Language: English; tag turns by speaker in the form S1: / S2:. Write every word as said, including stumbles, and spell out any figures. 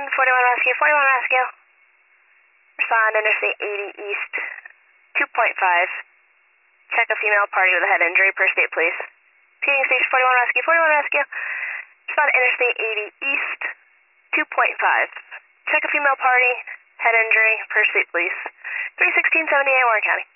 S1: one, forty-one Rescue, forty-one Rescue. Respond Interstate eighty East, two point five. Check a female party with a head injury per state, please. Ping Station forty-one Rescue, forty-one Rescue. Respond Interstate eighty East, two point five. Check a female party, head injury per state, please. three sixteen seventy-eight Warren County.